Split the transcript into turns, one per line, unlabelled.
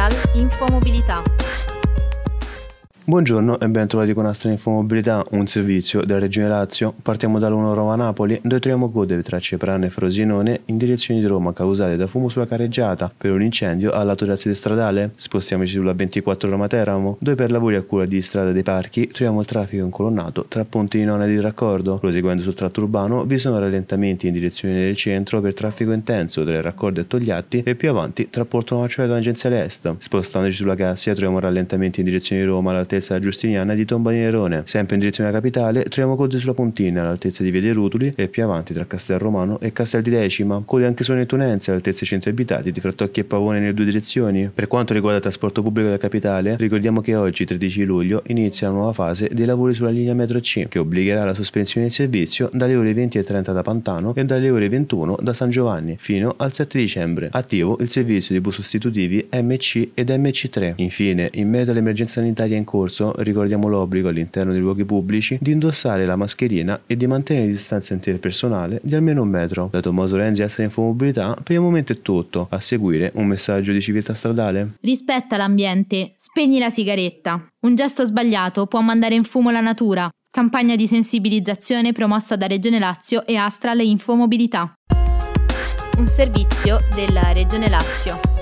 Astral Infomobilità.
Buongiorno e ben trovati con Astral Infomobilità, un servizio della Regione Lazio. Partiamo da Luna Roma Napoli, dove troviamo code tra Ceprano e Frosinone in direzione di Roma causate da fumo sulla carreggiata per un incendio al lato della sede stradale. Spostiamoci sulla 24 Roma Teramo, dove per lavori a cura di Strada dei Parchi troviamo il traffico incolonnato tra ponti di Nona e di Raccordo. Proseguendo sul tratto urbano vi sono rallentamenti in direzione del centro per traffico intenso tra Raccordo e Togliatti e più avanti tra Porto Novaciolo e Tangenziale Est. Spostandoci sulla Cassia troviamo rallentamenti in direzione di Roma all'altezza Giustiniana di Tomba di Nerone. Sempre in direzione alla capitale troviamo code sulla Pontina all'altezza di Via dei Rutuli e più avanti tra Castel Romano e Castel di Decima. Code anche sulle Nettunense all'altezza centri abitati di Frattocchi e Pavone nelle due direzioni. Per quanto riguarda il trasporto pubblico della capitale, ricordiamo che oggi 13 luglio inizia la nuova fase dei lavori sulla linea metro C, che obbligherà la sospensione del servizio dalle ore 20:30 da Pantano e dalle ore 21 da San Giovanni fino al 7 dicembre. Attivo il servizio di bus sostitutivi MC ed MC3. Infine, in merito all'emergenza sanitaria in corso, ricordiamo l'obbligo all'interno dei luoghi pubblici di indossare la mascherina e di mantenere le distanze interpersonale di almeno 1 metro. Da Tommaso Renzi, Astral Infomobilità, per il momento è tutto. A seguire un messaggio di civiltà stradale.
Rispetta l'ambiente, spegni la sigaretta. Un gesto sbagliato può mandare in fumo la natura. Campagna di sensibilizzazione promossa da Regione Lazio e Astral Infomobilità. Un servizio della Regione Lazio.